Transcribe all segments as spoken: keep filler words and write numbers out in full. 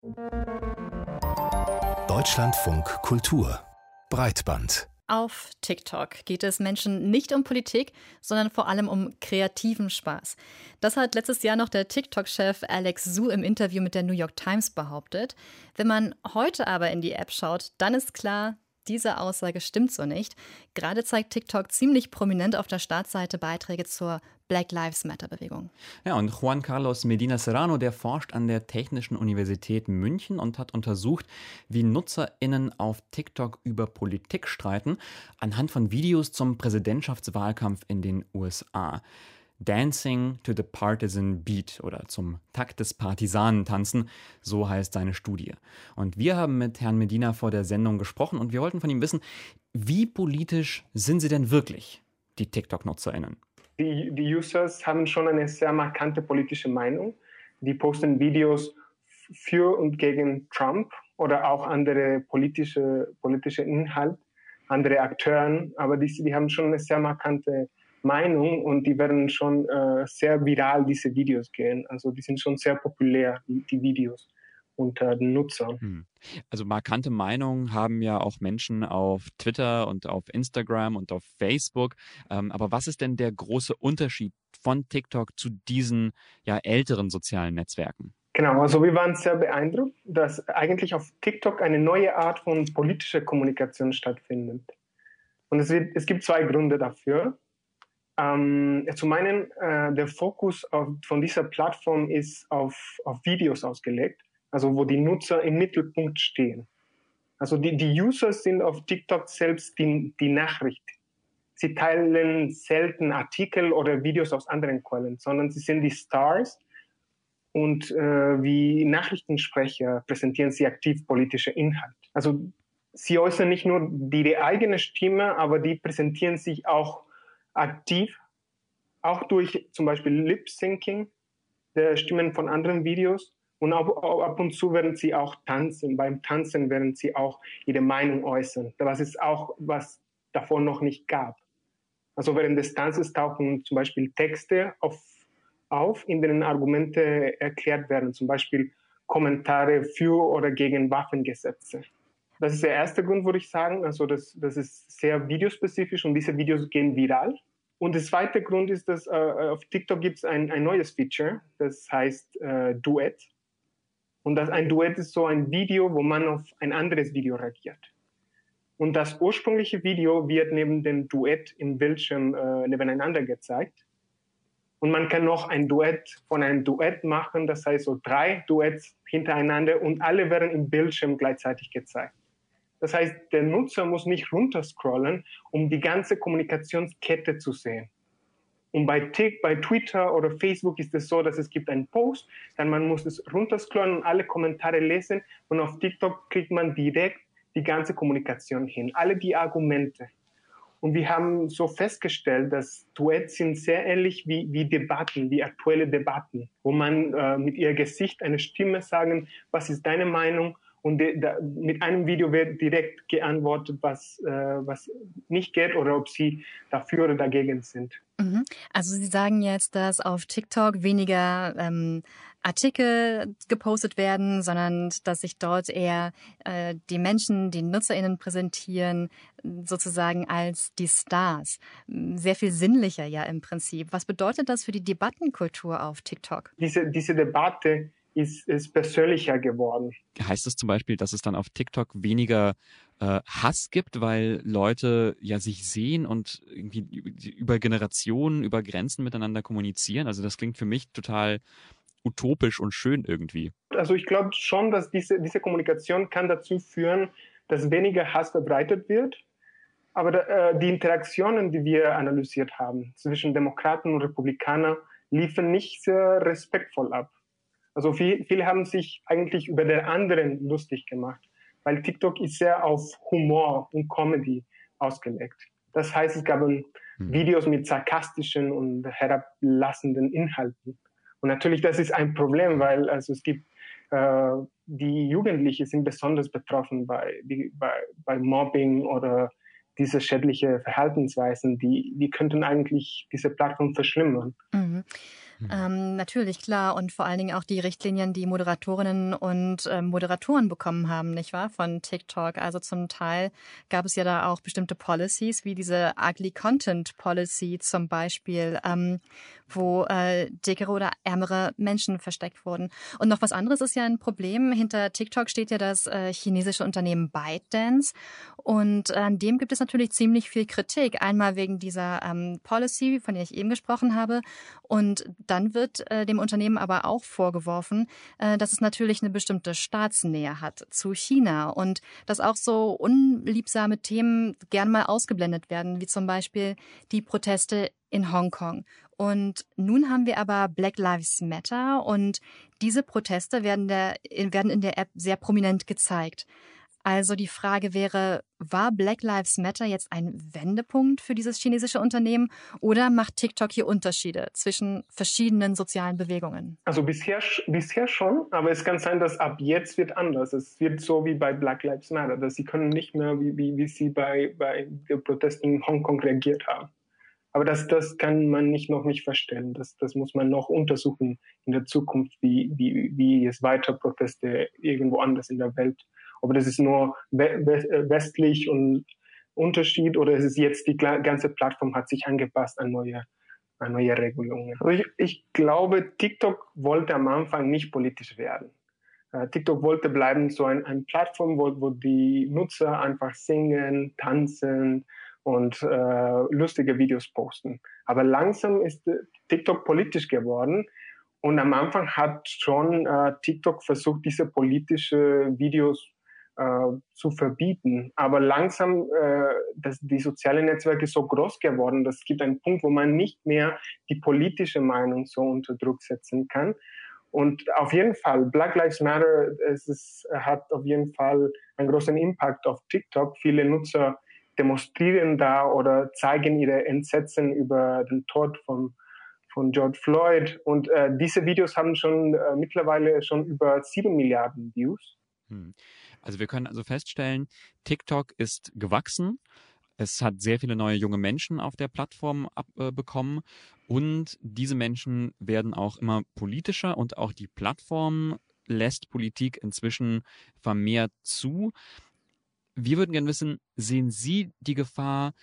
Deutschlandfunk Kultur Breitband. Auf TikTok geht es Menschen nicht um Politik, sondern vor allem um kreativen Spaß. Das hat letztes Jahr noch der TikTok-Chef Alex Su im Interview mit der New York Times behauptet. Wenn man heute aber in die App schaut, dann ist klar, diese Aussage stimmt so nicht. Gerade zeigt TikTok ziemlich prominent auf der Startseite Beiträge zur Black Lives Matter-Bewegung. Ja, und Juan Carlos Medina Serrano, der forscht an der Technischen Universität München und hat untersucht, wie NutzerInnen auf TikTok über Politik streiten, anhand von Videos zum Präsidentschaftswahlkampf in den U S A. Dancing to the Partisan Beat oder zum Takt des Partisanentanzen, so heißt seine Studie. Und wir haben mit Herrn Medina vor der Sendung gesprochen und wir wollten von ihm wissen, wie politisch sind sie denn wirklich, die TikTok-NutzerInnen? Die, die Users haben schon eine sehr markante politische Meinung. Die posten Videos für und gegen Trump oder auch andere politische, politische Inhalte, andere Akteuren, aber die, die haben schon eine sehr markante Meinung und die werden schon äh, sehr viral, diese Videos gehen. Also die sind schon sehr populär, die, die Videos unter den Nutzern. Hm. Also markante Meinungen haben ja auch Menschen auf Twitter und auf Instagram und auf Facebook. Ähm, aber was ist denn der große Unterschied von TikTok zu diesen ja älteren sozialen Netzwerken? Genau, also wir waren sehr beeindruckt, dass eigentlich auf TikTok eine neue Art von politischer Kommunikation stattfindet. Und es, wird, es gibt zwei Gründe dafür. Ähm, zum einen, äh, der Fokus auf, von dieser Plattform ist auf, auf Videos ausgelegt, also wo die Nutzer im Mittelpunkt stehen. Also die, die Users sind auf TikTok selbst die, die Nachricht. Sie teilen selten Artikel oder Videos aus anderen Quellen, sondern sie sind die Stars und äh, wie Nachrichtensprecher präsentieren sie aktiv politische Inhalte. Also sie äußern nicht nur die, die eigene Stimme, aber die präsentieren sich auch aktiv, auch durch zum Beispiel Lip-Syncing der Stimmen von anderen Videos. Und ab, ab und zu werden sie auch tanzen. Beim Tanzen werden sie auch ihre Meinung äußern. Das ist auch, was davor noch nicht gab. Also während des Tanzes tauchen zum Beispiel Texte auf, auf, in denen Argumente erklärt werden. Zum Beispiel Kommentare für oder gegen Waffengesetze. Das ist der erste Grund, würde ich sagen. Also das, das ist sehr videospezifisch und diese Videos gehen viral. Und der zweite Grund ist, dass äh, auf TikTok gibt es ein, ein neues Feature, das heißt äh, Duett. Und das, ein Duett ist so ein Video, wo man auf ein anderes Video reagiert. Und das ursprüngliche Video wird neben dem Duett im Bildschirm äh, nebeneinander gezeigt. Und man kann noch ein Duett von einem Duett machen, das heißt so drei Duets hintereinander und alle werden im Bildschirm gleichzeitig gezeigt. Das heißt, der Nutzer muss nicht runterscrollen, um die ganze Kommunikationskette zu sehen. Und bei, Tik, bei Twitter oder Facebook ist es so, dass es gibt einen Post, dann man muss es runterscrollen und alle Kommentare lesen und auf TikTok kriegt man direkt die ganze Kommunikation hin, alle die Argumente. Und wir haben so festgestellt, dass Duets sind sehr ähnlich wie, wie Debatten, wie aktuelle Debatten, wo man äh, mit ihr Gesicht eine Stimme sagen, was ist deine Meinung? Und de, da, mit einem Video wird direkt geantwortet, was, äh, was nicht geht oder ob sie dafür oder dagegen sind. Mhm. Also Sie sagen jetzt, dass auf TikTok weniger ähm, Artikel gepostet werden, sondern dass sich dort eher äh, die Menschen, die NutzerInnen präsentieren, sozusagen als die Stars. Sehr viel sinnlicher ja im Prinzip. Was bedeutet das für die Debattenkultur auf TikTok? Diese, diese Debatte ist, ist persönlicher geworden. Heißt das zum Beispiel, dass es dann auf TikTok weniger äh, Hass gibt, weil Leute ja sich sehen und irgendwie über Generationen, über Grenzen miteinander kommunizieren? Also das klingt für mich total utopisch und schön irgendwie. Also ich glaube schon, dass diese, diese Kommunikation kann dazu führen, dass weniger Hass verbreitet wird. Aber äh, die Interaktionen, die wir analysiert haben zwischen Demokraten und Republikanern, liefen nicht sehr respektvoll ab. Also viel, viele haben sich eigentlich über den anderen lustig gemacht, weil TikTok ist sehr auf Humor und Comedy ausgelegt. Das heißt, es gab hm. Videos mit sarkastischen und herablassenden Inhalten. Und natürlich, das ist ein Problem, weil also es gibt, äh, die Jugendlichen sind besonders betroffen bei, die, bei, bei Mobbing oder diese schädliche Verhaltensweisen, die, die könnten eigentlich diese Plattform verschlimmern. Mhm. Ähm, natürlich, klar. Und vor allen Dingen auch die Richtlinien, die Moderatorinnen und äh, Moderatoren bekommen haben, nicht wahr, von TikTok. Also zum Teil gab es ja da auch bestimmte Policies, wie diese Ugly Content Policy zum Beispiel, ähm, wo äh, dickere oder ärmere Menschen versteckt wurden. Und noch was anderes ist ja ein Problem. Hinter TikTok steht ja das äh, chinesische Unternehmen ByteDance. Und an dem gibt es natürlich ziemlich viel Kritik. Einmal wegen dieser ähm, Policy, von der ich eben gesprochen habe. Und dann wird äh, dem Unternehmen aber auch vorgeworfen, äh, dass es natürlich eine bestimmte Staatsnähe hat zu China und dass auch so unliebsame Themen gern mal ausgeblendet werden, wie zum Beispiel die Proteste in Hongkong. Und nun haben wir aber Black Lives Matter und diese Proteste werden, der, werden in der App sehr prominent gezeigt. Also die Frage wäre, war Black Lives Matter jetzt ein Wendepunkt für dieses chinesische Unternehmen oder macht TikTok hier Unterschiede zwischen verschiedenen sozialen Bewegungen? Also bisher, bisher schon, aber es kann sein, dass ab jetzt wird anders. Es wird so wie bei Black Lives Matter, dass sie können nicht mehr, wie, wie, wie sie bei, bei den Protesten in Hongkong reagiert haben. Aber das, das kann man nicht, noch nicht feststellen. Das, das muss man noch untersuchen in der Zukunft, wie, wie, wie es weiter Proteste irgendwo anders in der Welt. Ob das ist nur westlich und Unterschied oder ist es jetzt die ganze Plattform hat sich angepasst an neue, an neue Regelungen. Also ich, ich glaube, TikTok wollte am Anfang nicht politisch werden. Uh, TikTok wollte bleiben so ein, ein Plattform, wo, wo die Nutzer einfach singen, tanzen und uh, lustige Videos posten. Aber langsam ist TikTok politisch geworden. Und am Anfang hat schon uh, TikTok versucht, diese politische Videos Uh, zu verbieten. Aber langsam uh, dass die sozialen Netzwerke so groß geworden, dass es gibt einen Punkt, wo man nicht mehr die politische Meinung so unter Druck setzen kann. Und auf jeden Fall, Black Lives Matter, es ist, hat auf jeden Fall einen großen Impact auf TikTok. Viele Nutzer demonstrieren da oder zeigen ihre Entsetzen über den Tod von, von George Floyd. Und uh, diese Videos haben schon uh, mittlerweile schon über sieben Milliarden Views. Hm. Also wir können also feststellen, TikTok ist gewachsen. Es hat sehr viele neue junge Menschen auf der Plattform abbekommen äh, und diese Menschen werden auch immer politischer und auch die Plattform lässt Politik inzwischen vermehrt zu. Wir würden gerne wissen, sehen Sie die Gefahr,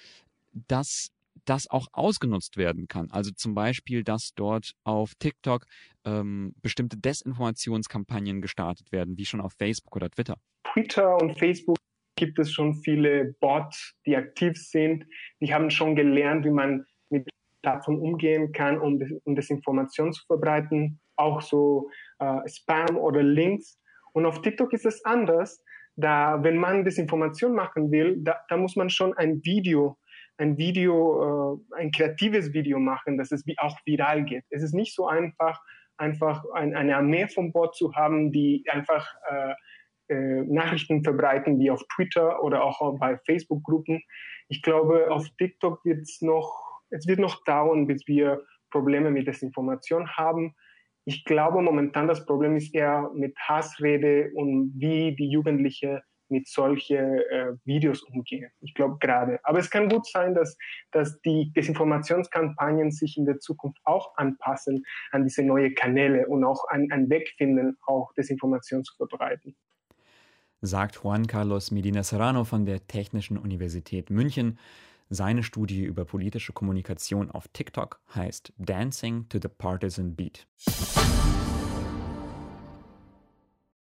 dass das auch ausgenutzt werden kann? Also zum Beispiel, dass dort auf TikTok ähm, bestimmte Desinformationskampagnen gestartet werden, wie schon auf Facebook oder Twitter. Twitter und Facebook gibt es schon viele Bots, die aktiv sind. Die haben schon gelernt, wie man mit Plattformen umgehen kann, um, um Desinformation zu verbreiten. Auch so äh, Spam oder Links. Und auf TikTok ist es anders. Da, wenn man Desinformation machen will, da, da muss man schon ein Video ein Video, äh, ein kreatives Video machen, dass es wie auch viral geht. Es ist nicht so einfach, einfach ein, eine Armee von Bots zu haben, die einfach äh, äh, Nachrichten verbreiten, wie auf Twitter oder auch bei Facebook-Gruppen. Ich glaube, auf TikTok wird es noch, es wird noch dauern, bis wir Probleme mit Desinformation haben. Ich glaube, momentan das Problem ist eher mit Hassrede und wie die Jugendlichen mit solchen äh, Videos umgehen. Ich glaube gerade. Aber es kann gut sein, dass, dass die Desinformationskampagnen sich in der Zukunft auch anpassen an diese neuen Kanäle und auch einen Weg finden, auch Desinformation zu verbreiten. Sagt Juan Carlos Medina Serrano von der Technischen Universität München. Seine Studie über politische Kommunikation auf TikTok heißt Dancing to the Partisan Beat.